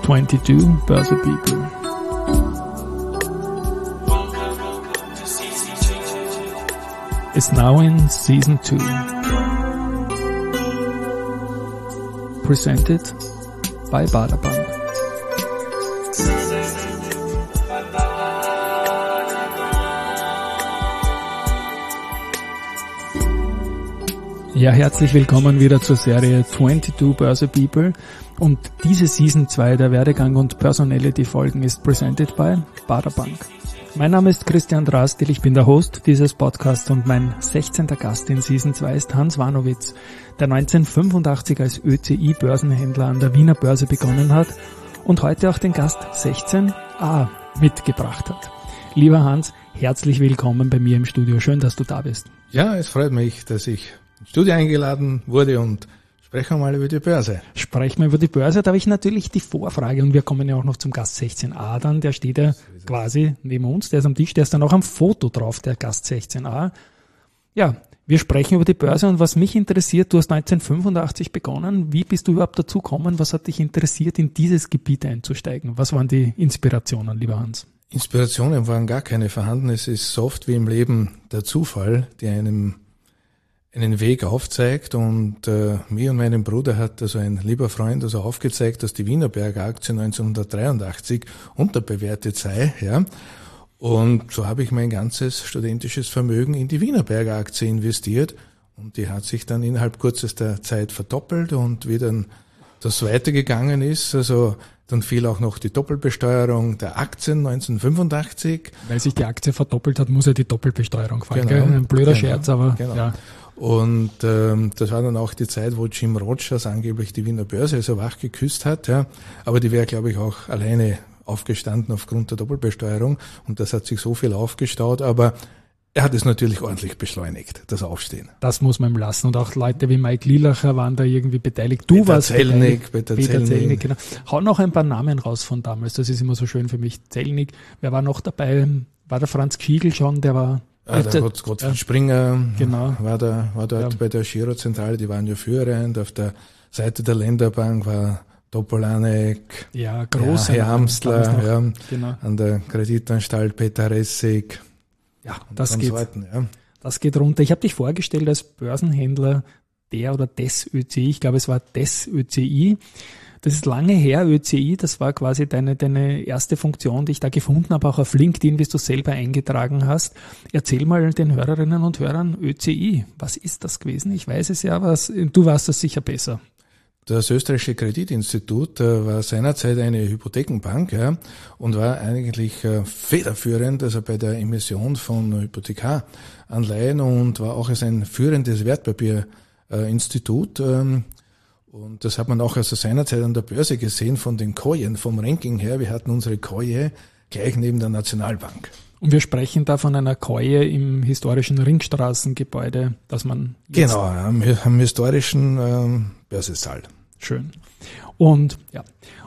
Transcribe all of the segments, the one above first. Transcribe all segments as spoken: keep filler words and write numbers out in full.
twenty-two Börse People. Is now in season two. Presented by Baader Bank. Ja, herzlich willkommen wieder zur Serie twenty-two Börse People. Und diese Season zwei der Werdegang- und Personality-Folgen ist presented by Baader Bank. Mein Name ist Christian Drastil, ich bin der Host dieses Podcasts und mein sechzehnter Gast in Season zwei ist Hans Wanowitz, der neunzehnhundertfünfundachtzig als Ö C I-Börsenhändler an der Wiener Börse begonnen hat und heute auch den Gast sechzehn a mitgebracht hat. Lieber Hans, herzlich willkommen bei mir im Studio. Schön, dass du da bist. Ja, es freut mich, dass ich ins Studio eingeladen wurde und sprechen wir mal über die Börse. Sprechen wir über die Börse, da habe ich natürlich die Vorfrage und wir kommen ja auch noch zum Gast sechzehn a dann, der steht ja quasi neben uns, der ist am Tisch, der ist dann auch am Foto drauf, der Gast sechzehn a. Ja, wir sprechen über die Börse und was mich interessiert, du hast neunzehnhundertfünfundachtzig begonnen, wie bist du überhaupt dazu gekommen, was hat dich interessiert, in dieses Gebiet einzusteigen? Was waren die Inspirationen, lieber Hans? Inspirationen waren gar keine vorhanden, es ist so oft wie im Leben der Zufall, der einem einen Weg aufzeigt und äh, mir und meinem Bruder hat also ein lieber Freund also aufgezeigt, dass die Wienerberger Aktie neunzehnhundertdreiundachtzig unterbewertet sei, ja. Und so habe ich mein ganzes studentisches Vermögen in die Wienerberger Aktie investiert und die hat sich dann innerhalb kürzester Zeit verdoppelt und wie dann das weitergegangen ist, also dann fiel auch noch die Doppelbesteuerung der Aktien neunzehnhundertfünfundachtzig. Weil sich die Aktie verdoppelt hat, muss ja die Doppelbesteuerung fallen. Genau, gell? Ein blöder genau, Scherz, aber genau. ja. Und ähm, das war dann auch die Zeit, wo Jim Rogers angeblich die Wiener Börse so wach geküsst hat. Ja. Aber die wäre, glaube ich, auch alleine aufgestanden aufgrund der Doppelbesteuerung. Und das hat sich so viel aufgestaut. Aber er hat es natürlich ordentlich beschleunigt, das Aufstehen. Das muss man ihm lassen. Und auch Leute wie Mike Lilacher waren da irgendwie beteiligt. Du Peter warst Zellnig, beteiligt. Peter, Peter Zellnig. Zellnig, genau. Hau noch ein paar Namen raus von damals. Das ist immer so schön für mich. Zellnig. Wer war noch dabei? War der Franz Kiegel schon? Der war... Ah, der Gott, Gottfried ja. Springer genau. war da, war dort ja. bei der Girozentrale, die waren ja führend. Auf der Seite der Länderbank war Topolanek, ja, große ja, Herr Amstler, ja, genau. an der Kreditanstalt Peter Ressig. Ja, das geht, Sorten, ja. das geht runter. Ich habe dich vorgestellt als Börsenhändler der oder des Ö C I. Ich glaube, es war des Ö C I. Das ist lange her, Ö C I, das war quasi deine, deine erste Funktion, die ich da gefunden habe, auch auf LinkedIn, wie du selber eingetragen hast. Erzähl mal den Hörerinnen und Hörern Ö C I. Was ist das gewesen? Ich weiß es ja, aber du warst das sicher besser. Das österreichische Kreditinstitut äh, war seinerzeit eine Hypothekenbank, ja, und war eigentlich äh, federführend, also bei der Emission von Hypothekaranleihen und war auch als ein führendes Wertpapierinstitut. Ähm, Und das hat man auch also seinerzeit an der Börse gesehen von den Kojen, vom Ranking her. Wir hatten unsere Koje gleich neben der Nationalbank. Und wir sprechen da von einer Koje im historischen Ringstraßengebäude, das man jetzt... Genau, am, am historischen ähm, Börsesaal. Schön. Und ja,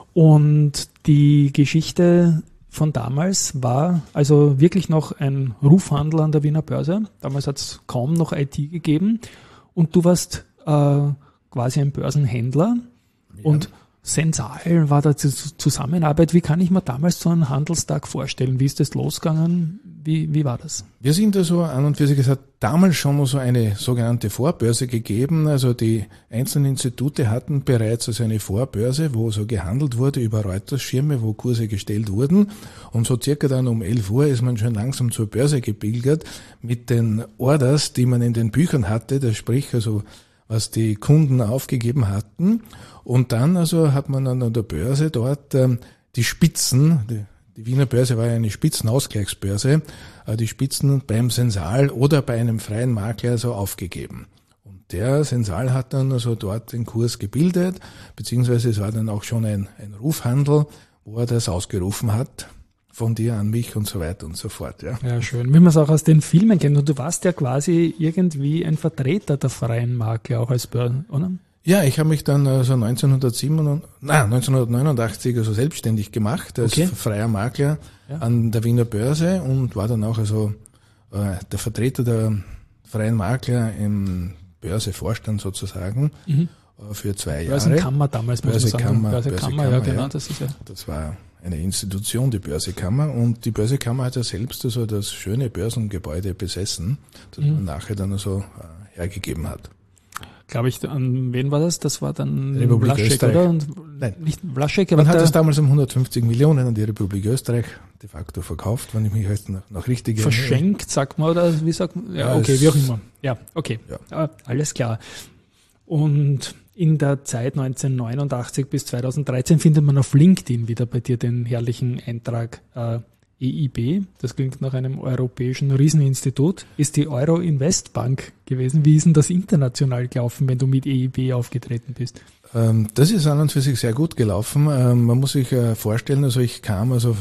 und die Geschichte von damals war also wirklich noch ein Rufhandel an der Wiener Börse. Damals hat es kaum noch I T gegeben. Und du warst... Äh, quasi ein Börsenhändler ja. Und Sensal war da die Zusammenarbeit. Wie kann ich mir damals so einen Handelstag vorstellen? Wie ist das losgegangen? Wie, wie war das? Wir sind also an und für sich, es hat damals schon mal so eine sogenannte Vorbörse gegeben. Also die einzelnen Institute hatten bereits also eine Vorbörse, wo so gehandelt wurde über Reutersschirme, wo Kurse gestellt wurden. Und so circa dann um elf Uhr ist man schon langsam zur Börse gepilgert mit den Orders, die man in den Büchern hatte. Das sprich also, was die Kunden aufgegeben hatten. Und dann also hat man an der Börse dort ähm, die Spitzen, die, die Wiener Börse war ja eine Spitzenausgleichsbörse, äh, die Spitzen beim Sensal oder bei einem freien Makler so aufgegeben. Und der Sensal hat dann also dort den Kurs gebildet, beziehungsweise es war dann auch schon ein, ein Rufhandel, wo er das ausgerufen hat. Von dir an mich und so weiter und so fort. Ja, ja schön. Wie man es auch aus den Filmen kennt. Und du warst ja quasi irgendwie ein Vertreter der freien Makler, auch als Börsen, oder? Ja, ich habe mich dann also neunzehnhundertsieben, nein, neunzehnhundertneunundachtzig also selbstständig gemacht als okay. freier Makler ja. an der Wiener Börse und war dann auch also äh, der Vertreter der freien Makler im Börsevorstand sozusagen. Mhm. für zwei Jahre. Börsenkammer damals, muss man sagen. Börsekammer, Börsekammer, ja genau, das ist ja. Das war eine Institution, die Börsekammer, und die Börsekammer hat ja selbst also das schöne Börsengebäude besessen, das mhm. man nachher dann so äh, hergegeben hat. Glaube ich, an wen war das? Das war dann Republik Vlaschek, Österreich. oder? Und Nein. Nicht Vlaschek, aber man hat es damals um hundertfünfzig Millionen an die Republik Österreich de facto verkauft, wenn ich mich jetzt noch, noch richtig erinnere. Verschenkt, sagt man, oder wie sagt man? Ja, ja, okay, wie auch immer. Ja, okay, ja. Äh, alles klar. Und in der Zeit neunzehnhundertneunundachtzig bis zweitausenddreizehn findet man auf LinkedIn wieder bei dir den herrlichen Eintrag äh, E I B. Das klingt nach einem europäischen Rieseninstitut. Ist die Euro Invest Bank gewesen. Wie ist denn das international gelaufen, wenn du mit E I B aufgetreten bist? Ähm, das ist an und für sich sehr gut gelaufen. Ähm, man muss sich äh, vorstellen, also ich kam also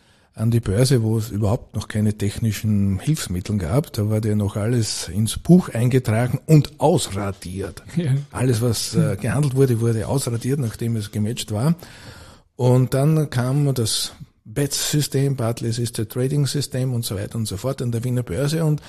an die Börse, wo es überhaupt noch keine technischen Hilfsmittel gab. Da war ja noch alles ins Buch eingetragen und ausradiert. Ja. Alles, was äh, gehandelt wurde, wurde ausradiert, nachdem es gematcht war. Und dann kam das B E T-System, Barclays Assisted Trading System und so weiter und so fort an der Wiener Börse. Und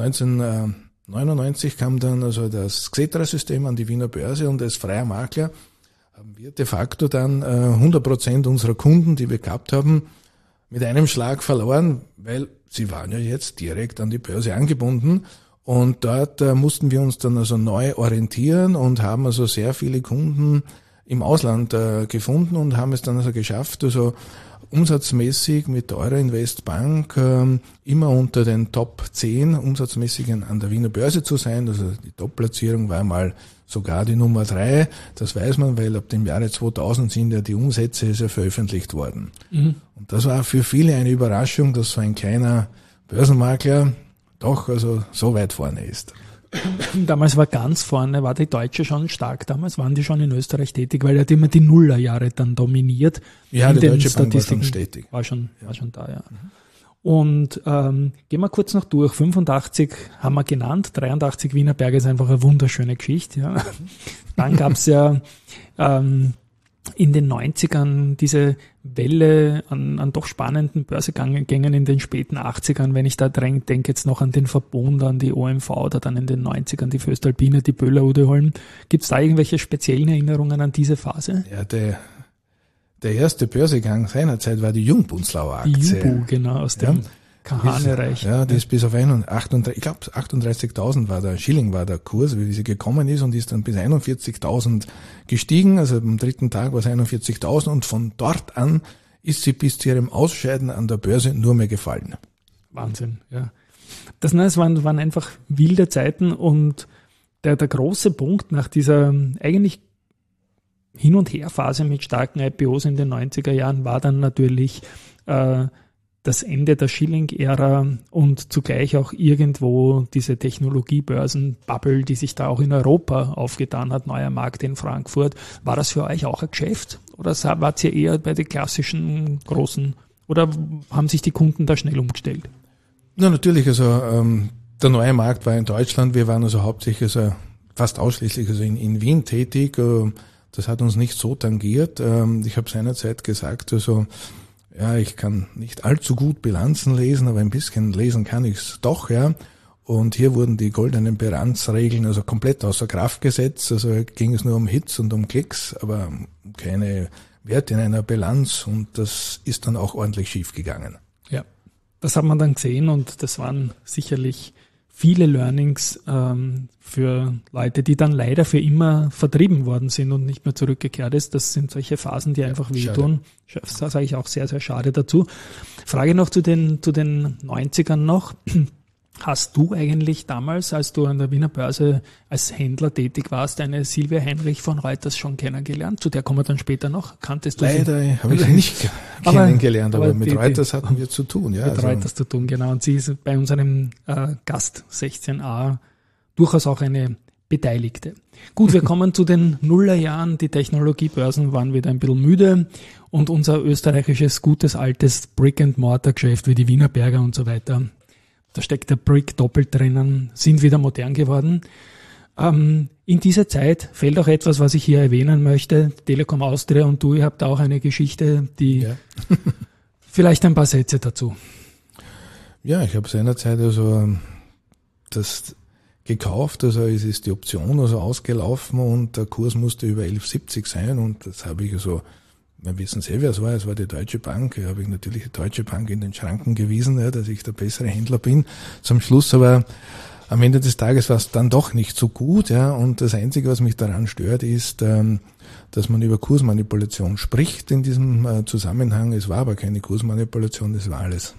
neunzehnhundertneunundneunzig kam dann also das Xetra-System an die Wiener Börse, und als freier Makler haben wir de facto dann hundert Prozent unserer Kunden, die wir gehabt haben, mit einem Schlag verloren, weil sie waren ja jetzt direkt an die Börse angebunden, und dort äh, mussten wir uns dann also neu orientieren und haben also sehr viele Kunden im Ausland äh, gefunden und haben es dann also geschafft, also umsatzmäßig mit der Euro Invest Bank äh, immer unter den Top zehn umsatzmäßigen an der Wiener Börse zu sein. Also die Top-Platzierung war mal sogar die Nummer drei. Das weiß man, weil ab dem Jahre zweitausend sind ja die Umsätze ja veröffentlicht worden. Mhm. Und das war für viele eine Überraschung, dass so ein kleiner Börsenmakler doch also so weit vorne ist. Damals war ganz vorne, war die Deutsche schon stark. Damals waren die schon in Österreich tätig, weil er hat immer die Nullerjahre dann dominiert. Ja, die Deutsche Bank war schon stetig. War schon, ja. war schon da, ja. Mhm. Und ähm, gehen wir kurz noch durch. fünfundachtzig haben wir genannt, dreiundachtzig Wienerberger ist einfach eine wunderschöne Geschichte. Ja. Dann gab's ja ähm, in den neunzigern diese Welle an, an doch spannenden Börsegängen in den späten achtzigern, wenn ich da drin denke jetzt noch an den Verbund, an die O M V oder dann in den neunzigern die Föstalpine, die Böhler Udeholm. Gibt es da irgendwelche speziellen Erinnerungen an diese Phase? Ja, der, der erste Börsegang seinerzeit war die Jungbunzlauer Aktie. Die Jubu, genau, aus dem ja. Kahane-Reich. Ja, die ist bis auf achtunddreißig, ich glaube achtunddreißigtausend war der Schilling war der Kurs, wie sie gekommen ist, und ist dann bis einundvierzigtausend gestiegen. Also am dritten Tag war es einundvierzigtausend, und von dort an ist sie bis zu ihrem Ausscheiden an der Börse nur mehr gefallen. Wahnsinn, ja. Das, nein, es waren, waren einfach wilde Zeiten, und der, der große Punkt nach dieser eigentlich Hin- und Her-Phase mit starken I P Os in den neunziger Jahren war dann natürlich äh, das Ende der Schilling-Ära und zugleich auch irgendwo diese Technologiebörsen-Bubble, die sich da auch in Europa aufgetan hat, neuer Markt in Frankfurt. War das für euch auch ein Geschäft? Oder wart ihr eher bei den klassischen großen? Oder haben sich die Kunden da schnell umgestellt? Na, natürlich, also ähm, der neue Markt war in Deutschland. Wir waren also hauptsächlich, also fast ausschließlich also in, in Wien tätig. Das hat uns nicht so tangiert. Ich habe seinerzeit gesagt, also ja, ich kann nicht allzu gut Bilanzen lesen, aber ein bisschen lesen kann ich's doch, ja. Und hier wurden die goldenen Bilanzregeln also komplett außer Kraft gesetzt. Also ging es nur um Hits und um Klicks, aber keine Werte in einer Bilanz, und das ist dann auch ordentlich schief gegangen. Ja, das hat man dann gesehen, und das waren sicherlich viele Learnings ähm, für Leute, die dann leider für immer vertrieben worden sind und nicht mehr zurückgekehrt ist. Das sind solche Phasen, die einfach wehtun. Das sage ich auch sehr, sehr schade dazu. Frage noch zu den, zu den neunzigern noch. Hast du eigentlich damals, als du an der Wiener Börse als Händler tätig warst, eine Silvia Heinrich von Reuters schon kennengelernt? Zu der kommen wir dann später noch. Kanntest du Leider sie? habe ich sie nicht aber, kennengelernt, aber, aber mit die, Reuters hatten wir zu tun. Ja, mit also. Reuters zu tun, genau. Und sie ist bei unserem äh, Gast sechzehn a durchaus auch eine Beteiligte. Gut, wir kommen zu den Nullerjahren. Die Technologiebörsen waren wieder ein bisschen müde, und unser österreichisches, gutes, altes Brick-and-Mortar-Geschäft wie die Wienerberger und so weiter, da steckt der Brick doppelt drinnen, sind wieder modern geworden. Ähm, in dieser Zeit fällt auch etwas, was ich hier erwähnen möchte. Telekom Austria und du, ihr habt auch eine Geschichte, die ja. vielleicht ein paar Sätze dazu. Ja, ich habe seinerzeit also das gekauft, also es ist die Option also ausgelaufen und der Kurs musste über elf siebzig sein und das habe ich also, wir wissen sehr, wer es war, es war die Deutsche Bank, da habe ich natürlich die Deutsche Bank in den Schranken gewiesen, ja, dass ich der bessere Händler bin. Zum Schluss aber am Ende des Tages war es dann doch nicht so gut, ja, und das Einzige, was mich daran stört, ist, ähm, dass man über Kursmanipulation spricht in diesem äh, Zusammenhang. Es war aber keine Kursmanipulation, es war alles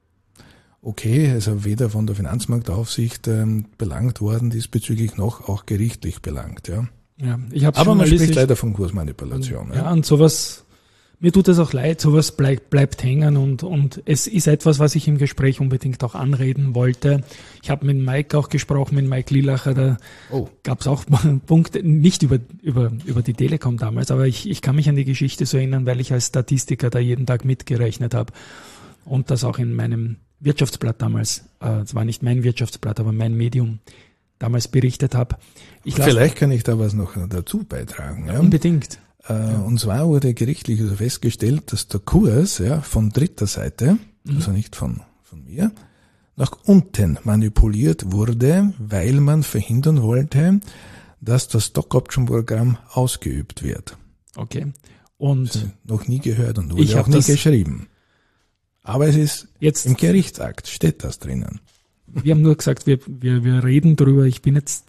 okay, also weder von der Finanzmarktaufsicht ähm, belangt worden, diesbezüglich noch auch gerichtlich belangt, ja. Ja, ich hab's aber man schon spricht leider von Kursmanipulation. Und, ja, ja, und sowas, mir tut das auch leid, sowas bleibt, bleibt hängen und, und es ist etwas, was ich im Gespräch unbedingt auch anreden wollte. Ich habe mit Mike auch gesprochen, mit Mike Lilacher, da oh. gab es auch Punkte, nicht über, über, über die Telekom damals, aber ich, ich kann mich an die Geschichte so erinnern, weil ich als Statistiker da jeden Tag mitgerechnet habe und das auch in meinem Wirtschaftsblatt damals, äh, es war nicht mein Wirtschaftsblatt, aber mein Medium damals berichtet habe. Ich Vielleicht kann ich da was noch dazu beitragen. Ja? Unbedingt. Äh, ja. Und zwar wurde gerichtlich also festgestellt, dass der Kurs ja von dritter Seite, mhm. also nicht von, von mir, nach unten manipuliert wurde, weil man verhindern wollte, dass das Stock-Option-Programm ausgeübt wird. Okay. Und also noch nie gehört und wurde auch nie geschrieben. Aber es ist jetzt im Gerichtsakt, steht das drinnen. Wir haben nur gesagt, wir, wir, wir reden drüber. Ich bin jetzt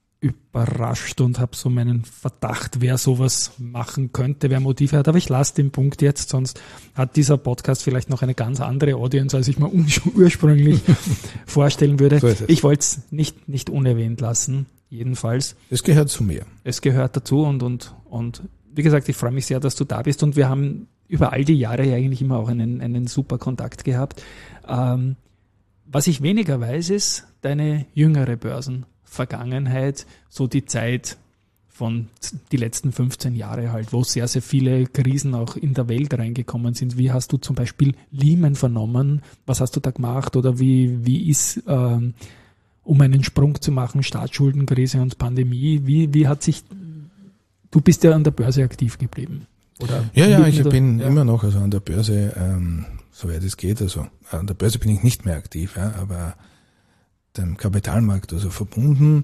überrascht und habe so meinen Verdacht, wer sowas machen könnte, wer Motive hat. Aber ich lasse den Punkt jetzt, sonst hat dieser Podcast vielleicht noch eine ganz andere Audience, als ich mir ursprünglich vorstellen würde. So ich wollte es nicht, nicht unerwähnt lassen, jedenfalls. Es gehört zu mir. Es gehört dazu und, und, und wie gesagt, ich freue mich sehr, dass du da bist und wir haben über all die Jahre ja eigentlich immer auch einen, einen super Kontakt gehabt. Ähm, was ich weniger weiß, ist deine jüngere Börsenvergangenheit, so die Zeit von die letzten fünfzehn Jahre halt, wo sehr, sehr viele Krisen auch in der Welt reingekommen sind. Wie hast du zum Beispiel Lehman vernommen? Was hast du da gemacht? Oder wie, wie ist, ähm, um einen Sprung zu machen, Staatsschuldenkrise und Pandemie, wie, wie hat sich, du bist ja an der Börse aktiv geblieben. Oder ja, ja, ich bin ja. immer noch also an der Börse, ähm, soweit es geht. Also an der Börse bin ich nicht mehr aktiv, ja, aber dem Kapitalmarkt also verbunden.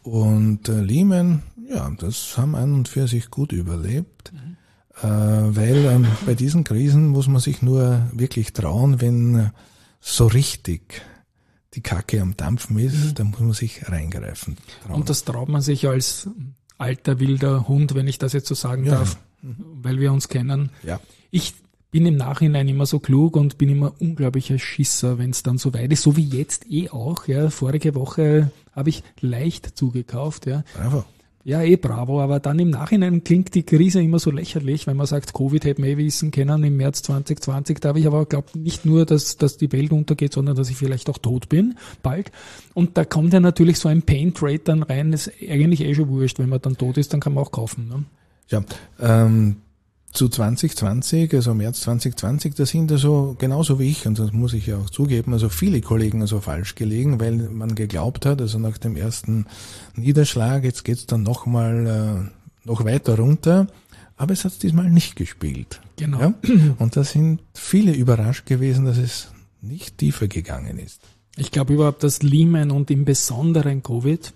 Und äh, Lehman, ja, das haben an und für sich gut überlebt, mhm. äh, weil ähm, bei diesen Krisen muss man sich nur wirklich trauen, wenn äh, so richtig die Kacke am Dampfen ist, mhm. dann muss man sich reingreifen. Trauen. Und das traut man sich als alter wilder Hund, wenn ich das jetzt so sagen ja. darf. Weil wir uns kennen. Ja. Ich bin im Nachhinein immer so klug und bin immer unglaublicher Schisser, wenn es dann so weit ist, so wie jetzt eh auch. Ja, vorige Woche habe ich leicht zugekauft. Ja. Bravo. Ja, eh bravo, aber dann im Nachhinein klingt die Krise immer so lächerlich, wenn man sagt, Covid hätte man eh wissen können im März zwanzig zwanzig. Da habe ich aber glaubt nicht nur, dass, dass die Welt untergeht, sondern dass ich vielleicht auch tot bin, bald. Und da kommt ja natürlich so ein Pain-Trade dann rein, das ist eigentlich eh schon wurscht. Wenn man dann tot ist, dann kann man auch kaufen. Ne? Ja, ähm, zu zwanzig zwanzig, also März zwanzig zwanzig, da sind also genauso wie ich, und das muss ich ja auch zugeben, also viele Kollegen also falsch gelegen, weil man geglaubt hat, also nach dem ersten Niederschlag, jetzt geht's dann nochmal äh, noch weiter runter, aber es hat diesmal nicht gespielt. Genau. Ja? Und da sind viele überrascht gewesen, dass es nicht tiefer gegangen ist. Ich glaube überhaupt, dass Lehman und im Besonderen Covid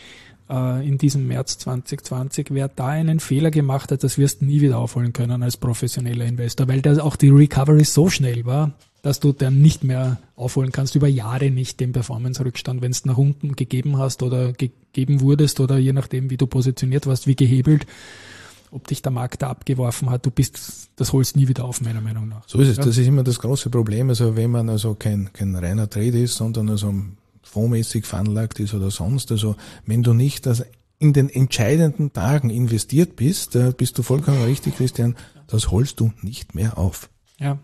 in diesem März zwanzig zwanzig, wer da einen Fehler gemacht hat, das wirst du nie wieder aufholen können als professioneller Investor, weil da auch die Recovery so schnell war, dass du dann nicht mehr aufholen kannst, über Jahre nicht den Performance-Rückstand, wenn es nach unten gegeben hast oder gegeben wurdest oder je nachdem, wie du positioniert warst, wie gehebelt, ob dich der Markt da abgeworfen hat, du bist, das holst nie wieder auf, meiner Meinung nach. So ist es, ja? Das ist immer das große Problem, also wenn man also kein, kein reiner Trade ist, sondern also fondsmäßig veranlagt ist oder sonst. Also wenn du nicht das in den entscheidenden Tagen investiert bist, bist du vollkommen richtig, Christian, das holst du nicht mehr auf. Ja.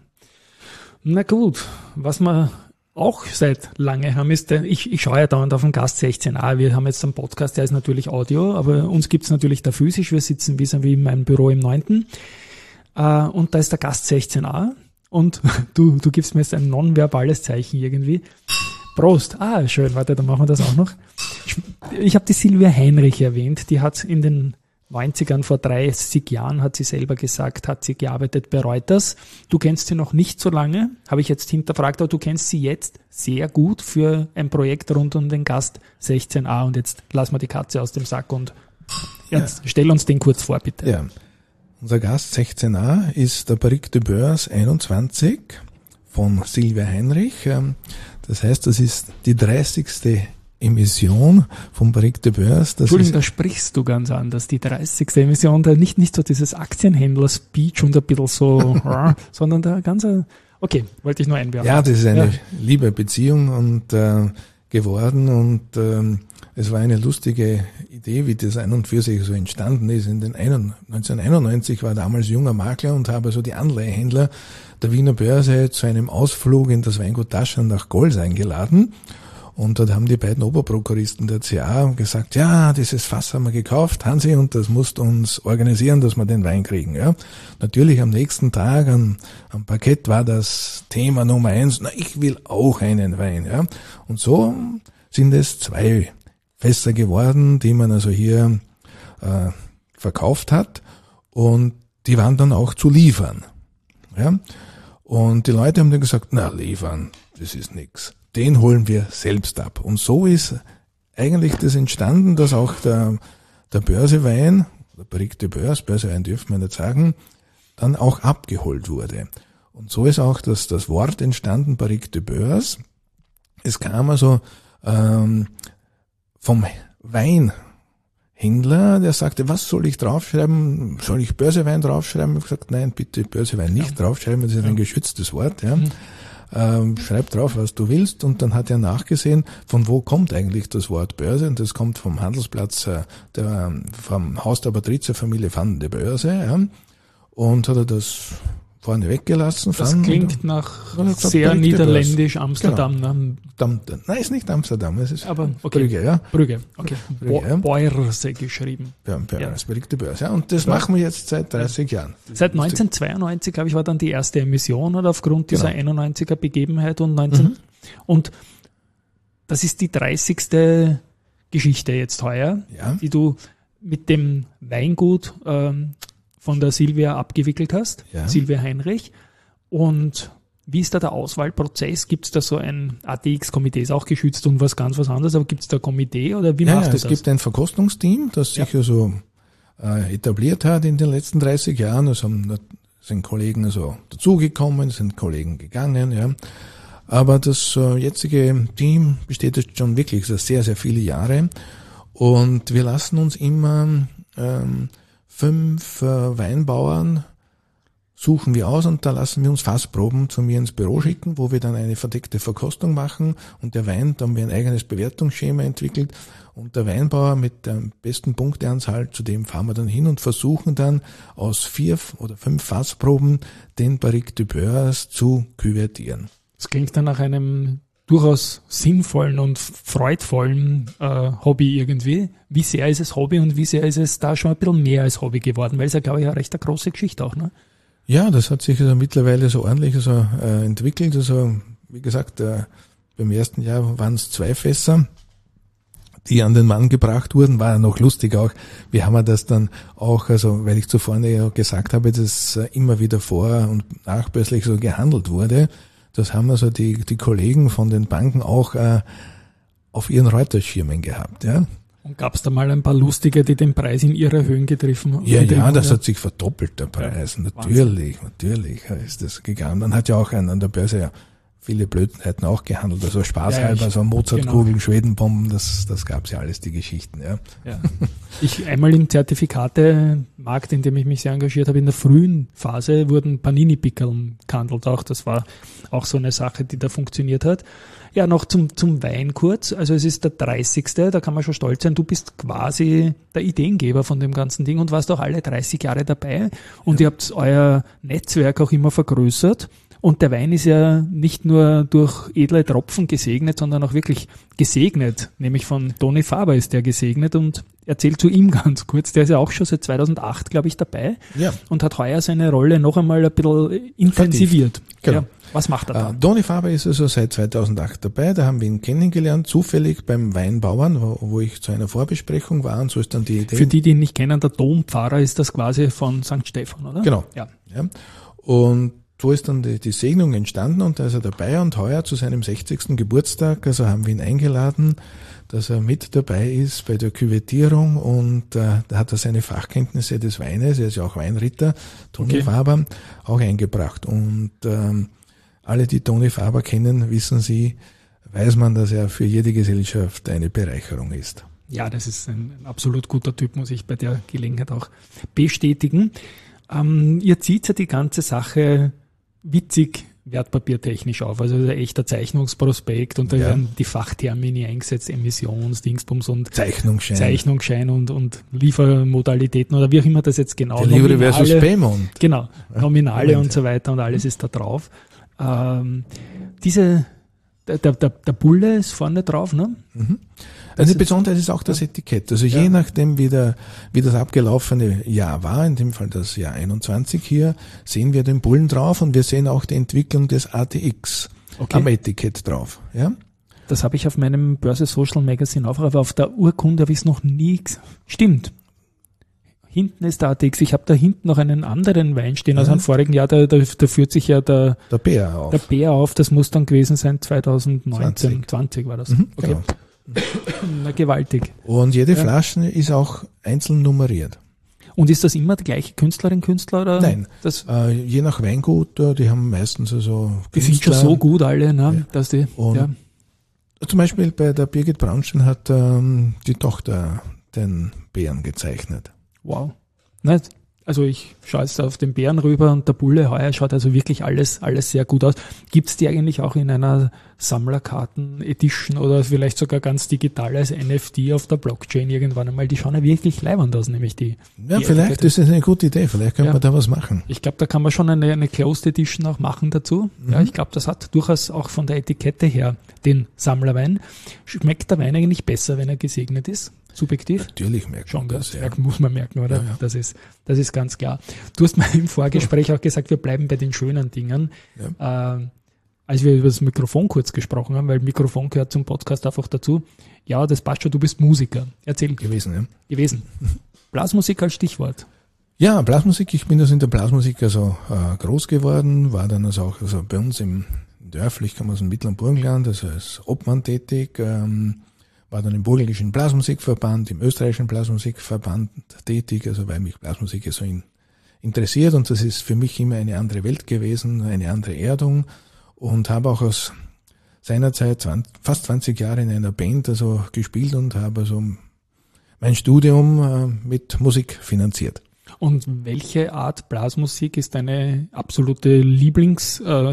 Na gut, was wir auch seit lange haben, ist, ich, ich schaue ja dauernd auf den Gast sechzehn a. Wir haben jetzt einen Podcast, der ist natürlich Audio, aber uns gibt's natürlich da physisch. Wir sitzen vis-à-vis in meinem Büro im neunten Und da ist der Gast sechzehn a. Und du, du gibst mir jetzt ein nonverbales Zeichen irgendwie. Prost. Ah, schön. Warte, dann machen wir das auch noch. Ich, ich habe die Silvia Heinrich erwähnt. Die hat in den neunzigern, vor dreißig Jahren, hat sie selber gesagt, hat sie gearbeitet bei Reuters. Du kennst sie noch nicht so lange, habe ich jetzt hinterfragt, aber du kennst sie jetzt sehr gut für ein Projekt rund um den Gast sechzehn a. Und jetzt lassen wir die Katze aus dem Sack und jetzt ja. Stell uns den kurz vor, bitte. Ja. Unser Gast sechzehn a ist der Barrique de Beurs einundzwanzig von Silvia Heinrich. Das heißt, das ist die dreißigste Emission vom Barrique de Beurs. Das Entschuldigung, da sprichst du ganz anders. Die dreißigste Emission, da nicht, nicht so dieses Aktienhändler-Speech und ein bisschen so, sondern da ganz, okay, wollte ich nur einwerfen. Ja, das ist eine ja. liebe Beziehung und äh, geworden und äh, es war eine lustige Idee, wie das ein und für sich so entstanden ist. In den neunzehnhunderteinundneunzig war damals junger Makler und habe so die Anleihehändler der Wiener Börse zu einem Ausflug in das Weingut Taschern nach Gols eingeladen. Und dort haben die beiden Oberprokuristen der C A gesagt, ja, dieses Fass haben wir gekauft, Hansi, und das musst uns organisieren, dass wir den Wein kriegen. Ja, natürlich am nächsten Tag am, am Parkett war das Thema Nummer eins, na, ich will auch einen Wein. Ja, und so sind es zwei Fässer geworden, die man also hier äh, verkauft hat, und die waren dann auch zu liefern. Ja, und die Leute haben dann gesagt, na, liefern, das ist nix. Den holen wir selbst ab. Und so ist eigentlich das entstanden, dass auch der, der Börsewein, der Barrique de Beurs, Börsewein dürfen wir nicht sagen, dann auch abgeholt wurde. Und so ist auch das, das Wort entstanden, Barrique de Beurs. Es kam also ähm, vom Weinhändler, der sagte, was soll ich draufschreiben? Soll ich Börsewein draufschreiben? Ich habe gesagt, nein, bitte Börsewein nicht ja. draufschreiben, das ist ein geschütztes Wort. Ja. Mhm. Ähm, schreib drauf, was du willst, und dann hat er nachgesehen, von wo kommt eigentlich das Wort Börse, und das kommt vom Handelsplatz, äh, der, vom Haus der Patrizierfamilie Van de Börse, ja, und hat er das vorne weggelassen. Das Van, klingt nach gesagt, sehr niederländisch, Amsterdam. Genau. Ne? Dam, nein, ist nicht Amsterdam, es ist aber, okay. Brügge, ja. Brügge, okay. Brügge, ja. Börse geschrieben. Ja, Börse, ja. Barrique de Beurs, ja. Und das ja. machen wir jetzt seit dreißig ja. Jahren. Seit neunzehnhundertzweiundneunzig, glaube ich, war dann die erste Emission, oder aufgrund dieser genau. einundneunziger Begebenheit und neunzehn Mhm. Und das ist die dreißigste Geschichte jetzt heuer, ja. die du mit dem Weingut ähm, von der Silvia abgewickelt hast, ja. Silvia Heinrich. Und wie ist da der Auswahlprozess? Gibt es da so ein A T X-Komitee, ist auch geschützt und was ganz was anderes, aber gibt es da ein Komitee oder wie ja, machst ja, du es das? Es gibt ein Verkostungsteam, das sich ja so äh, etabliert hat in den letzten dreißig Jahren. Es haben, sind Kollegen also dazugekommen, sind Kollegen gegangen, ja. Aber das äh, jetzige Team besteht jetzt schon wirklich sehr, sehr viele Jahre, und wir lassen uns immer ähm, fünf äh, Weinbauern suchen wir aus, und da lassen wir uns Fassproben zu mir ins Büro schicken, wo wir dann eine verdeckte Verkostung machen, und der Wein, da haben wir ein eigenes Bewertungsschema entwickelt, und der Weinbauer mit der besten Punkteanzahl, zu dem fahren wir dann hin und versuchen dann aus vier oder fünf Fassproben den Barrique de Beurs zu küvertieren. Das klingt dann nach einem durchaus sinnvollen und freudvollen äh, Hobby irgendwie. Wie sehr ist es Hobby und wie sehr ist es da schon ein bisschen mehr als Hobby geworden? Weil es ja, glaube ich, eine recht eine große Geschichte auch, ne? Ja, das hat sich also mittlerweile so ordentlich also, äh, entwickelt. Also wie gesagt, äh, beim ersten Jahr waren es zwei Fässer, die an den Mann gebracht wurden. War ja noch lustig auch. Wie haben wir das dann auch, also weil ich zuvor ja gesagt habe, dass äh, immer wieder vor- und nachbörslich so gehandelt wurde. Das haben also die, die Kollegen von den Banken auch äh, auf ihren Reuterschirmen gehabt, ja. Und gab es da mal ein paar Lustige, die den Preis in ihre Höhen getrieben haben? Ja, ja, das hat sich verdoppelt, der Preis. Ja, natürlich, Wahnsinn. natürlich ist das gegangen. Man hat ja auch an, an der Börse ja viele Blödheiten auch gehandelt, also spaßhalber, ja, so Mozartkugeln, genau. Schwedenbomben, das, das gab's ja alles, die Geschichten, ja. ja. Ich einmal im Zertifikatemarkt, in dem ich mich sehr engagiert habe, in der frühen Phase wurden Panini-Pickeln gehandelt auch. Das war auch so eine Sache, die da funktioniert hat. Ja, noch zum, zum Wein kurz. Also es ist der dreißigste, da kann man schon stolz sein. Du bist quasi der Ideengeber von dem ganzen Ding und warst auch alle dreißig Jahre dabei. Und ja. ihr habt euer Netzwerk auch immer vergrößert. Und der Wein ist ja nicht nur durch edle Tropfen gesegnet, sondern auch wirklich gesegnet. Nämlich von Toni Faber ist der gesegnet und erzählt zu ihm ganz kurz. Der ist ja auch schon seit zweitausendacht, glaube ich, dabei ja. und hat heuer seine Rolle noch einmal ein bisschen intensiviert. Genau. Ja, was macht er da? Uh, Toni Faber ist also seit zweitausendacht dabei. Da haben wir ihn kennengelernt, zufällig beim Weinbauern, wo, wo ich zu einer Vorbesprechung war und so ist dann die Idee. Für die, die ihn nicht kennen, der Dompfarrer ist das quasi von Sankt Stephan, oder? Genau. Ja. ja. Und so ist dann die, die Segnung entstanden und da ist er dabei und heuer zu seinem sechzigsten Geburtstag, also haben wir ihn eingeladen, dass er mit dabei ist bei der Küvettierung und äh, da hat er seine Fachkenntnisse des Weines, er ist ja auch Weinritter, Toni Okay. Faber, auch eingebracht. Und ähm, alle, die Toni Faber kennen, wissen Sie, weiß man, dass er für jede Gesellschaft eine Bereicherung ist. Ja, das ist ein, ein absolut guter Typ, muss ich bei der Gelegenheit auch bestätigen. Ähm, ihr zieht ja die ganze Sache witzig wertpapiertechnisch auf, also ein echter Zeichnungsprospekt und da Ja. werden die Fachtermini eingesetzt, Emissions, Dingsbums und Zeichnungsschein. Zeichnungsschein und, und Liefermodalitäten oder wie auch immer das jetzt genau. Delivery versus Payment. Genau, Nominale Moment. und so weiter und alles ist da drauf. Ähm, diese, der, der, der Bulle ist vorne drauf, ne? Mhm. Also besonders ist auch das Etikett. Also je Ja. nachdem, wie, der, wie das abgelaufene Jahr war, in dem Fall das Jahr einundzwanzig hier, sehen wir den Bullen drauf und wir sehen auch die Entwicklung des A T X Okay. am Etikett drauf. Ja? Das habe ich auf meinem Börse Social Magazine auch, aber auf der Urkunde habe ich es noch nie. ges- Stimmt. Hinten ist der A T X. Ich habe da hinten noch einen anderen Wein stehen aus Mhm. einem vorigen Jahr. Da, da, da führt sich ja der, Der Bär auch. der Bär auf. Das muss dann gewesen sein zweitausendneunzehn. zwanzig. zwanzig war das. Mhm, Okay. genau. Na, gewaltig. Und jede Ja. Flasche ist auch einzeln nummeriert. Und ist das immer die gleiche Künstlerin, Künstler? Oder? Nein. Das, Äh, je nach Weingut, äh, die haben meistens also die sind schon Künstler. so gut alle, ne? Ja. Dass die, Und ja. Zum Beispiel bei der Birgit Braunstein hat ähm, die Tochter den Bären gezeichnet. Wow. Nicht? Also ich schaue jetzt auf den Bären rüber und der Bulle heuer schaut also wirklich alles, alles sehr gut aus. Gibt's die eigentlich auch in einer Sammlerkarten-Edition oder vielleicht sogar ganz digital als N F T auf der Blockchain irgendwann einmal? Die schauen ja wirklich leibend aus, nämlich die. Ja, die vielleicht Etikette. ist es eine gute Idee. Vielleicht können Ja. wir da was machen. Ich glaube, da kann man schon eine, eine Closed Edition auch machen dazu. Mhm. Ja, ich glaube, das hat durchaus auch von der Etikette her den Sammlerwein. Schmeckt der Wein eigentlich besser, wenn er gesegnet ist? Subjektiv? Natürlich merkt Schon, man das das. Ja. muss man merken, oder? Ja, ja. Das ist, das ist ganz klar. Du hast mir im Vorgespräch auch gesagt, wir bleiben bei den schönen Dingen. Ja. Äh, als wir über das Mikrofon kurz gesprochen haben, weil Mikrofon gehört zum Podcast einfach dazu. Ja, das passt schon, du bist Musiker. Erzähl. Gewesen, ja. Gewesen. Blasmusik als Stichwort. Ja, Blasmusik, ich bin also in der Blasmusik also äh, groß geworden, war dann also auch also bei uns im dörflich, kann man aus dem Mittleren Burgenland, also als Obmann tätig, ähm, war dann im Burgenländischen Blasmusikverband, im österreichischen Blasmusikverband tätig, also weil mich Blasmusik so in, interessiert und das ist für mich immer eine andere Welt gewesen, eine andere Erdung und habe auch aus seiner Zeit zwanzig, fast zwanzig Jahre in einer Band also gespielt und habe also mein Studium äh, mit Musik finanziert. Und welche Art Blasmusik ist deine absolute Lieblings, äh,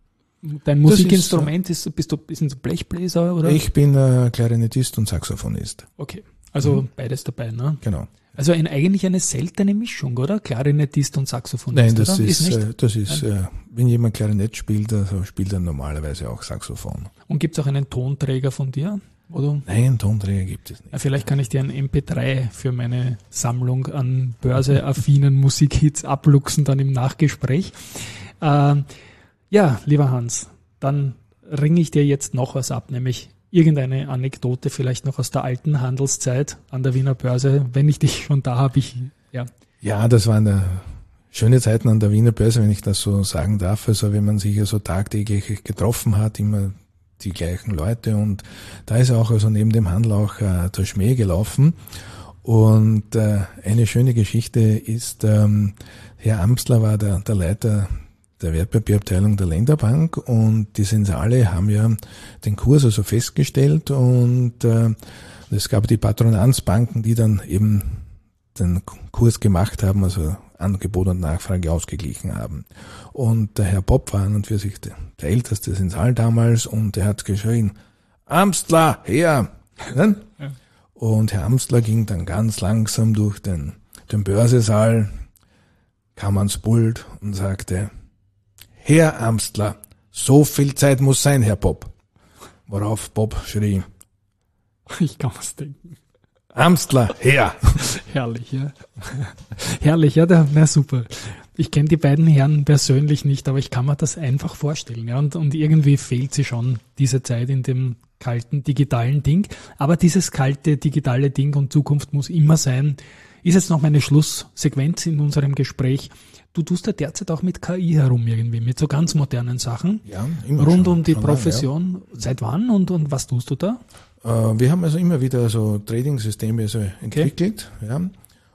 dein Musikinstrument? Ist, ist, bist du, ist ein Blechbläser, oder? Ich bin äh, Klarinettist und Saxophonist. Okay. Also Mhm. beides dabei, ne? Genau. Also ein, eigentlich eine seltene Mischung, oder? Klarinettist und Saxophonist. Nein, das oder? ist, nicht? äh, das ist, äh, wenn jemand Klarinett spielt, also spielt er normalerweise auch Saxophon. Und gibt es auch einen Tonträger von dir? Oder? Nein, Tonträger gibt es nicht. Ja, vielleicht kann ich dir ein M P drei für meine Sammlung an börseaffinen Musikhits abluchsen, dann im Nachgespräch. Ähm, ja, lieber Hans, dann ringe ich dir jetzt noch was ab, nämlich irgendeine Anekdote vielleicht noch aus der alten Handelszeit an der Wiener Börse. Wenn ich dich schon da habe, ich, ja. Ja, das waren äh, schöne Zeiten an der Wiener Börse, wenn ich das so sagen darf. Also wenn man sich ja so tagtäglich getroffen hat, immer die gleichen Leute und da ist auch also neben dem Handel auch äh, der Schmäh gelaufen. Und äh, eine schöne Geschichte ist, ähm, Herr Amstler war der, der Leiter der Wertpapierabteilung der Länderbank und die Sensale haben ja den Kurs also festgestellt und äh, es gab die Patronanzbanken, die dann eben den Kurs gemacht haben, also Angebot und Nachfrage ausgeglichen haben. Und der Herr Bob war an und für sich der, der älteste Sensal damals und er hat geschrien, Amstler, her! Ja. Und Herr Amstler ging dann ganz langsam durch den, den Börsesaal, kam ans Pult und sagte, Herr Amstler, so viel Zeit muss sein, Herr Bob. Worauf Bob schrie, Ich kann was denken. Amstler, her! Herrlich, ja. Herrlich, ja, der, na super. Ich kenne die beiden Herren persönlich nicht, aber ich kann mir das einfach vorstellen. Ja, und, und irgendwie fehlt sie schon, diese Zeit in dem kalten digitalen Ding. Aber dieses kalte digitale Ding und Zukunft muss immer sein. Ist jetzt noch meine Schlusssequenz in unserem Gespräch. Du tust ja derzeit auch mit K I herum irgendwie, mit so ganz modernen Sachen. Ja, immer Rund schon, um die schon Profession. Lange, ja. Seit wann und, und was tust du da? Äh, wir haben also immer wieder so Trading-Systeme also entwickelt, okay. ja.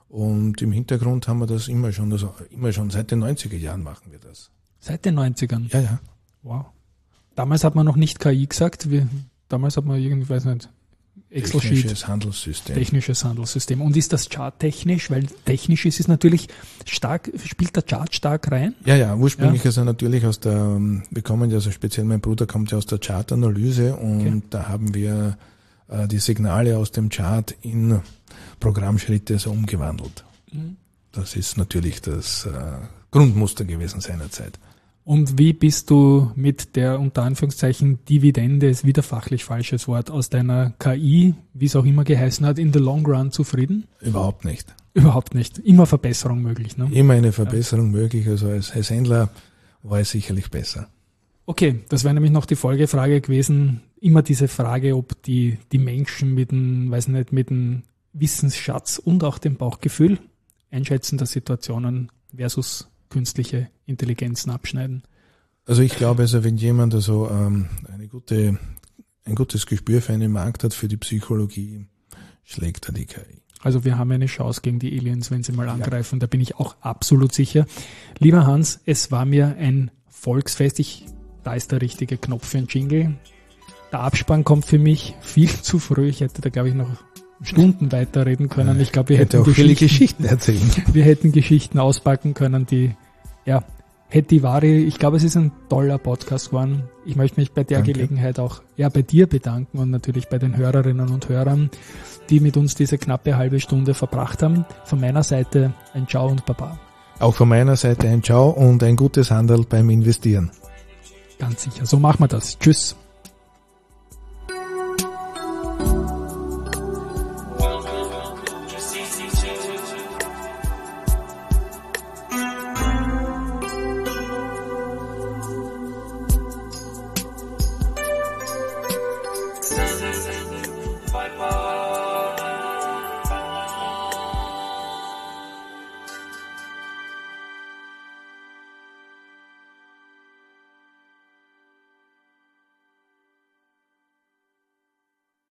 Und im Hintergrund haben wir das immer schon, also immer schon seit den neunziger Jahren machen wir das. Seit den neunzigern? Ja, ja. Wow. Damals hat man noch nicht K I gesagt, wir, damals hat man irgendwie, weiß nicht, Excel-Sheet. Technisches Handelssystem. Technisches Handelssystem. Und ist das Chart technisch? Weil technisch ist es natürlich stark, spielt der Chart stark rein? Ja, ja, ursprünglich ja. also natürlich aus der, wir kommen ja, also speziell mein Bruder kommt ja aus der Chartanalyse und okay. da haben wir äh, die Signale aus dem Chart in Programmschritte so umgewandelt. Mhm. Das ist natürlich das äh, Grundmuster gewesen seinerzeit. Und wie bist du mit der unter Anführungszeichen Dividende, ist wieder fachlich falsches Wort, aus deiner K I, wie es auch immer geheißen hat, in the long run zufrieden? Überhaupt nicht. Überhaupt nicht. Immer Verbesserung möglich, ne? Immer eine Verbesserung ja. möglich. Also als, als Händler war es sicherlich besser. Okay, das wäre nämlich noch die Folgefrage gewesen. Immer diese Frage, ob die, die Menschen mit dem, weiß nicht, mit dem Wissensschatz und auch dem Bauchgefühl einschätzen der Situationen versus künstliche Intelligenzen abschneiden. Also ich glaube, also wenn jemand also ähm, eine gute, ein gutes Gespür für einen Markt hat, für die Psychologie, schlägt er die K I. Also wir haben eine Chance gegen die Aliens, wenn sie mal angreifen. Ja. Da bin ich auch absolut sicher. Lieber Hans, es war mir ein Volksfest. Ich, da ist der richtige Knopf für ein Jingle. Der Abspann kommt für mich viel zu früh. Ich hätte da, glaube ich, noch Stunden weiterreden können. Ich glaube, wir hätten auch viele Geschichten erzählen. Wir hätten Geschichten auspacken können, die, ja, Hetivari, ich glaube, es ist ein toller Podcast geworden. Ich möchte mich bei der Danke. Gelegenheit auch, ja, bei dir bedanken und natürlich bei den Hörerinnen und Hörern, die mit uns diese knappe halbe Stunde verbracht haben. Von meiner Seite ein Ciao und Baba. Auch von meiner Seite ein Ciao und ein gutes Handel beim Investieren. Ganz sicher. So machen wir das. Tschüss.